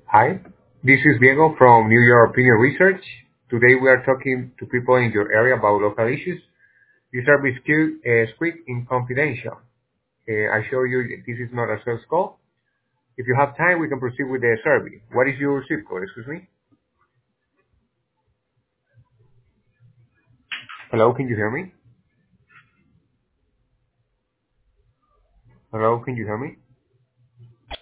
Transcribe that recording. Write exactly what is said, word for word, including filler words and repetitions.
Hi, this is Diego from New York Opinion Research. Today we are talking to people in your area about local issues. This service is uh, quick and confidential. Uh, I assure you this is not a sales call. If you have time, we can proceed with the survey. What is your zip code? Excuse me. Hello, can you hear me? Hello, can you hear me?